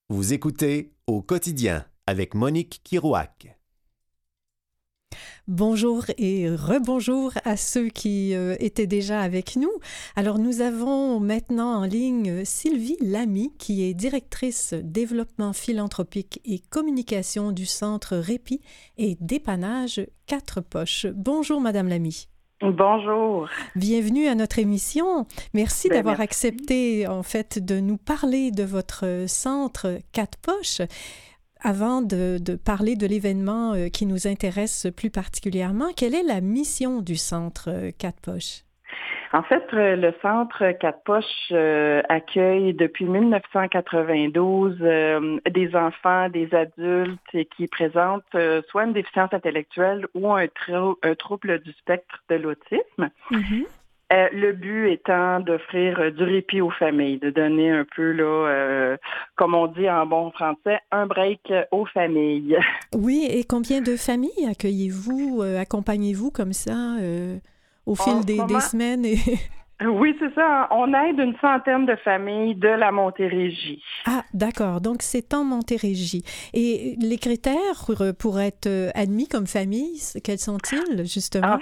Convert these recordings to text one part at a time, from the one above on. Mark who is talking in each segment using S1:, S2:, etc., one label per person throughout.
S1: Vous écoutez Au quotidien avec Monique Kirouac.
S2: Bonjour et rebonjour à ceux qui étaient déjà avec nous. Alors, nous avons maintenant en ligne Sylvie Lamy, qui est directrice développement philanthropique et communication du Centre Répit et dépannage Quatre Poches. Bonjour, Madame Lamy.
S3: Bonjour.
S2: Bienvenue à notre émission. Merci d'avoir
S3: Merci.
S2: accepté, en fait, de nous parler de votre centre Quatre Poches. Avant de parler de l'événement qui nous intéresse plus particulièrement, quelle est la mission du Centre Quatre Poches?
S3: En fait, le Centre Quatre Poches accueille depuis 1992 des enfants, des adultes qui présentent soit une déficience intellectuelle ou un trouble du spectre de l'autisme.
S2: Mm-hmm.
S3: Le but étant d'offrir du répit aux familles, de donner un peu, comme on dit en bon français, un break aux familles.
S2: Oui, et combien de familles accueillez-vous, accompagnez-vous comme ça au fil des semaines?
S3: Oui, c'est ça. On aide une centaine de familles de la Montérégie.
S2: Ah, d'accord. Donc, c'est en Montérégie. Et les critères pour être admis comme famille, quels sont-ils, justement?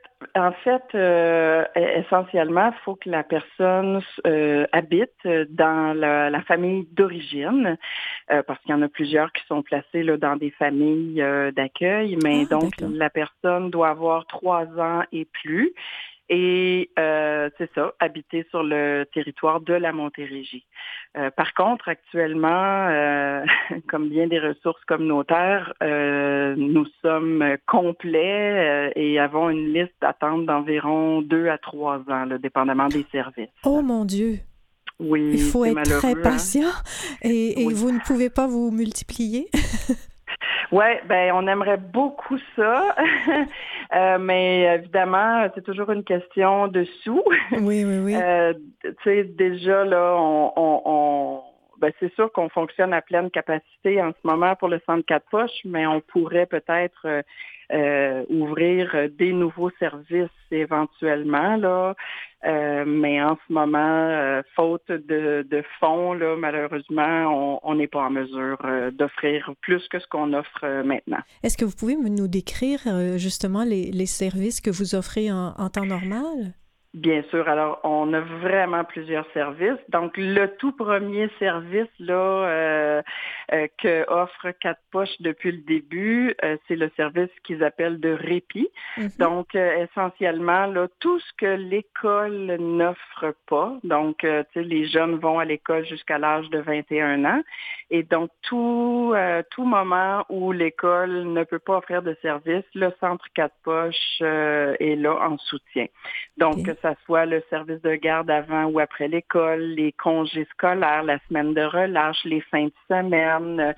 S3: Essentiellement, il faut que la personne habite dans la famille d'origine, parce qu'il y en a plusieurs qui sont placés là, dans des familles d'accueil, mais donc
S2: d'accord.
S3: la personne doit avoir 3 ans et plus. Et c'est ça, habiter sur le territoire de la Montérégie. Par contre, actuellement, comme bien des ressources communautaires, nous sommes complets et avons une liste d'attente d'environ 2 à 3 ans, là, dépendamment des services.
S2: Oh mon Dieu!
S3: Oui,
S2: il faut
S3: c'est
S2: être
S3: malheureux,
S2: très patient et
S3: Oui.
S2: vous ne pouvez pas vous multiplier?
S3: Oui, ben on aimerait beaucoup ça, mais évidemment, c'est toujours une question de sous.
S2: Oui.
S3: Tu sais, déjà, là, ben, c'est sûr qu'on fonctionne à pleine capacité en ce moment pour le Centre Quatre Poches, mais on pourrait peut-être ouvrir des nouveaux services éventuellement, là. Mais en ce moment, faute de fonds, là, malheureusement, on n'est pas en mesure d'offrir plus que ce qu'on offre maintenant.
S2: Est-ce que vous pouvez nous décrire justement les services que vous offrez en temps normal?
S3: Bien sûr. Alors, on a vraiment plusieurs services. Donc, le tout premier service là que offre Quatre Poches depuis le début, c'est le service qu'ils appellent de répit.
S2: Mm-hmm.
S3: Donc, essentiellement, là, tout ce que l'école n'offre pas. Donc, tu sais, les jeunes vont à l'école jusqu'à l'âge de 21 ans. Et donc, tout moment où l'école ne peut pas offrir de service, le Centre Quatre Poches est là en soutien. Donc, que ça soit le service de garde avant ou après l'école, les congés scolaires, la semaine de relâche, les fins de semaine,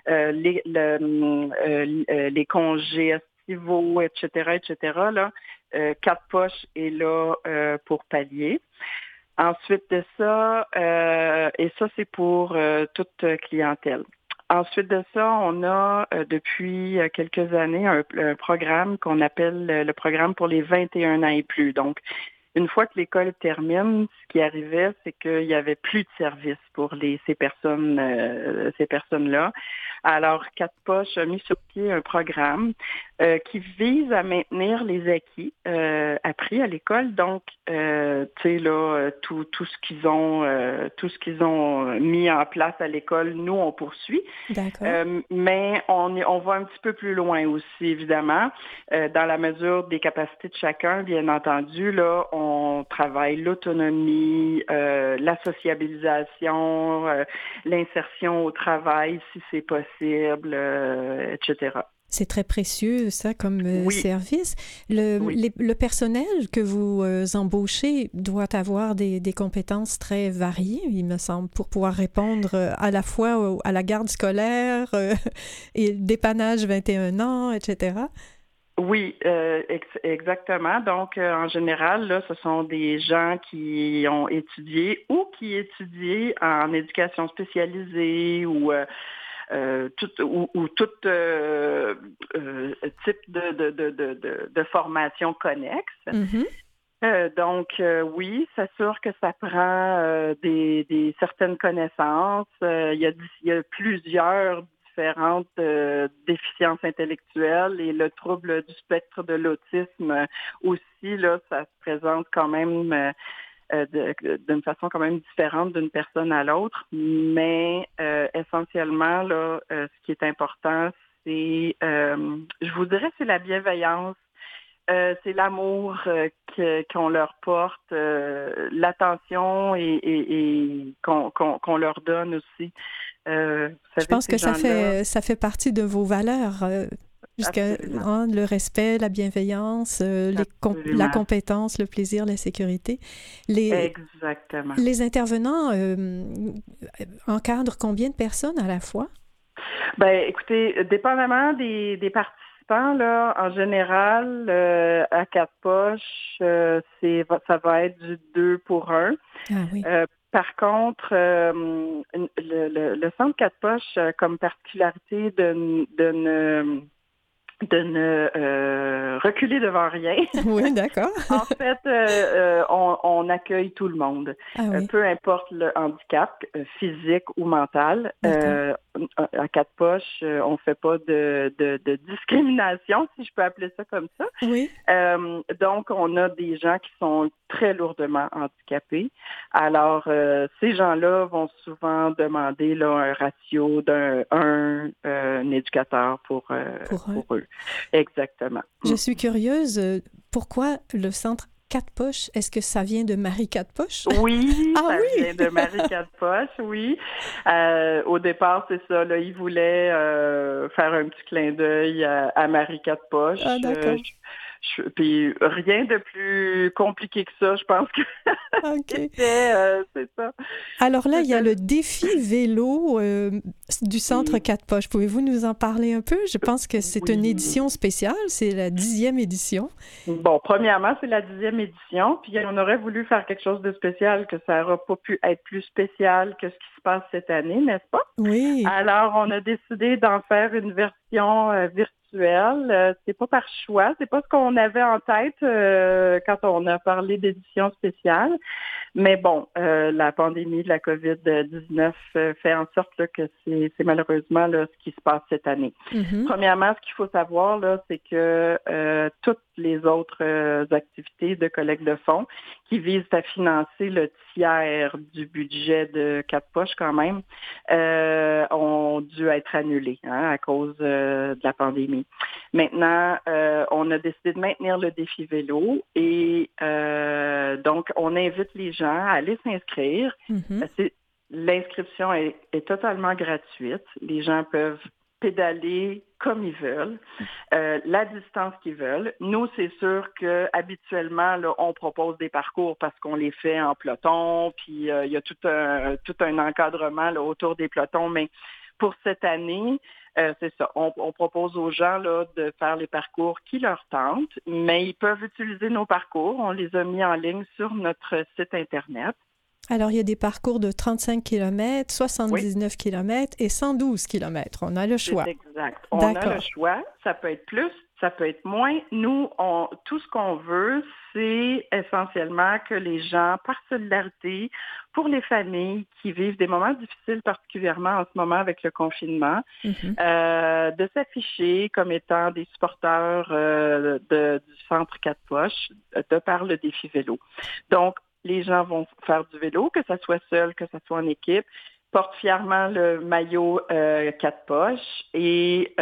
S3: les congés estivaux, etc., là, Quatre Poches est là pour pallier. Ensuite de ça, et ça c'est pour toute clientèle. Ensuite de ça, on a depuis quelques années un programme qu'on appelle le programme pour les 21 ans et plus. Donc, une fois que l'école termine, ce qui arrivait, c'est qu'il n'y avait plus de services pour ces personnes-là. Alors, Quatre Poches a mis sur pied un programme qui vise à maintenir les acquis appris à l'école. Donc, tu sais là, tout ce qu'ils ont mis en place à l'école, nous on poursuit.
S2: D'accord.
S3: Mais on va un petit peu plus loin aussi, évidemment, dans la mesure des capacités de chacun, bien entendu. Là, on travaille l'autonomie, la sociabilisation, l'insertion au travail, si c'est possible, etc.
S2: C'est très précieux, ça, comme service.
S3: Oui.
S2: Le personnel que vous embauchez doit avoir des compétences très variées, il me semble, pour pouvoir répondre à la fois à la garde scolaire et le dépannage 21 ans, etc.
S3: Oui, exactement. Donc, en général, là, ce sont des gens qui ont étudié ou qui étudient en éducation spécialisée ou tout type de formation connexe.
S2: Mm-hmm.
S3: Oui, c'est sûr que ça prend des certaines connaissances. Il y a plusieurs différentes déficiences intellectuelles et le trouble du spectre de l'autisme aussi, là, ça se présente quand même d'une façon quand même différente d'une personne à l'autre. Mais essentiellement, là, ce qui est important, c'est, je vous dirais, c'est la bienveillance. C'est l'amour qu'on leur porte, l'attention et qu'on leur donne aussi. Vous
S2: Je
S3: savez,
S2: pense
S3: ces
S2: que
S3: gens-là,
S2: ça fait partie de vos valeurs,
S3: absolument,
S2: le respect, la bienveillance, la
S3: absolument,
S2: compétence, le plaisir, la sécurité. Les,
S3: exactement.
S2: les intervenants encadrent combien de personnes à la fois?
S3: Ben, écoutez, dépendamment des participants, là, en général, à quatre poches, ça va être du 2 pour 1.
S2: Ah oui.
S3: Par contre, le centre quatre poches, comme particularité de ne reculer devant rien.
S2: Oui, d'accord.
S3: En fait, on accueille tout le monde,
S2: Ah oui,
S3: peu importe le handicap, physique ou mental.
S2: d'accord.
S3: À quatre poches, on fait pas de discrimination, si je peux appeler ça comme ça.
S2: Oui.
S3: Donc, on a des gens qui sont très lourdement handicapés. Alors, ces gens-là vont souvent demander là, un ratio un éducateur pour eux. Exactement.
S2: Je suis curieuse, pourquoi le centre Quatre Poches? Est-ce que ça vient de Marie Quatre Poches?
S3: Oui,
S2: Ah
S3: ça
S2: oui!
S3: vient de Marie Quatre-Poches, oui. Au départ, c'est ça, là, il voulait faire un petit clin d'œil à Marie
S2: Ah
S3: Quatre-Poches.
S2: d'accord.
S3: Puis rien de plus compliqué que ça, je pense que
S2: OK.
S3: c'est ça.
S2: Alors là, il y a
S3: C'était
S2: le défi vélo du Centre
S3: oui,
S2: Quatre Poches. Pouvez-vous nous en parler un peu? Je pense que c'est une
S3: oui.
S2: édition spéciale, c'est la 10e édition.
S3: Bon, premièrement, c'est la 10e édition, puis on aurait voulu faire quelque chose de spécial, que ça n'aurait pas pu être plus spécial que ce qui se passe cette année, n'est-ce pas?
S2: Oui.
S3: Alors, on a décidé d'en faire une version virtuelle. C'est pas par choix, c'est pas ce qu'on avait en tête quand on a parlé d'édition spéciale. Mais bon, la pandémie de la COVID-19 fait en sorte là, que c'est malheureusement là, ce qui se passe cette année.
S2: Mhm.
S3: Premièrement, ce qu'il faut savoir, là, c'est que toutes les autres activités de collecte de fonds qui visent à financer le tiers du budget de Quatre Poches quand même ont dû être annulées à cause de la pandémie. Maintenant, on a décidé de maintenir le défi vélo et donc on invite les gens à aller s'inscrire.
S2: Mhm.
S3: L'inscription est totalement gratuite. Les gens peuvent pédaler comme ils veulent, la distance qu'ils veulent. Nous, c'est sûr que habituellement, là, on propose des parcours parce qu'on les fait en peloton, puis il y a tout un encadrement là, autour des pelotons, mais pour cette année, c'est ça. On propose aux gens là, de faire les parcours qui leur tentent, mais ils peuvent utiliser nos parcours. On les a mis en ligne sur notre site Internet.
S2: Alors, il y a des parcours de 35 km,
S3: Oui.
S2: 79 km et 112 km. On a le choix.
S3: C'est exact. On a le
S2: D'accord.
S3: choix. Ça peut être plus, ça peut être moins. Nous, tout ce qu'on veut, c'est essentiellement que les gens, par solidarité, pour les familles qui vivent des moments difficiles, particulièrement en ce moment avec le confinement,
S2: Mhm.
S3: de s'afficher comme étant des supporters du Centre Quatre Poches de par le défi vélo. Donc, les gens vont faire du vélo, que ce soit seul, que ce soit en équipe, portent fièrement le maillot Quatre Poches et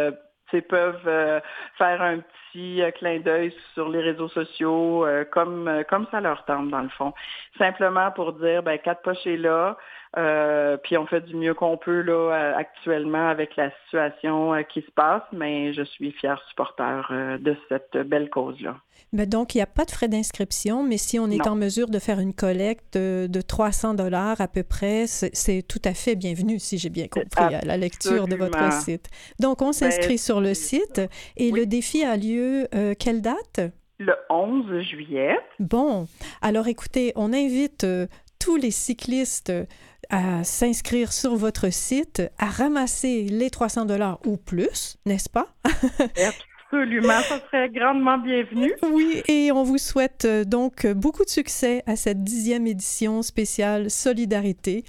S3: peuvent faire un petit clin d'œil sur les réseaux sociaux comme ça leur tente dans le fond. Simplement pour dire, ben Quatre Poches est là, puis on fait du mieux qu'on peut là actuellement avec la situation qui se passe, mais je suis fière supporter de cette belle cause-là.
S2: Mais donc, il n'y a pas de frais d'inscription, mais si on est
S3: Non.
S2: en mesure de faire une collecte de 300 $ à peu près, c'est tout à fait bienvenu, si j'ai bien compris, à la lecture de votre
S3: Absolument.
S2: site. Donc, on s'inscrit sur le site et
S3: Oui.
S2: le défi a lieu quelle date?
S3: Le 11 juillet.
S2: Bon, alors écoutez, on invite tous les cyclistes à s'inscrire sur votre site, à ramasser les 300 $ ou plus, n'est-ce pas?
S3: Absolument, ça serait grandement bienvenu.
S2: Oui, et on vous souhaite donc beaucoup de succès à cette 10e édition spéciale Solidarité,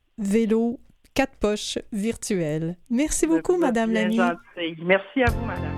S2: vélo 4 poches virtuel. Merci beaucoup, Madame Lamy.
S3: Merci à vous, Madame.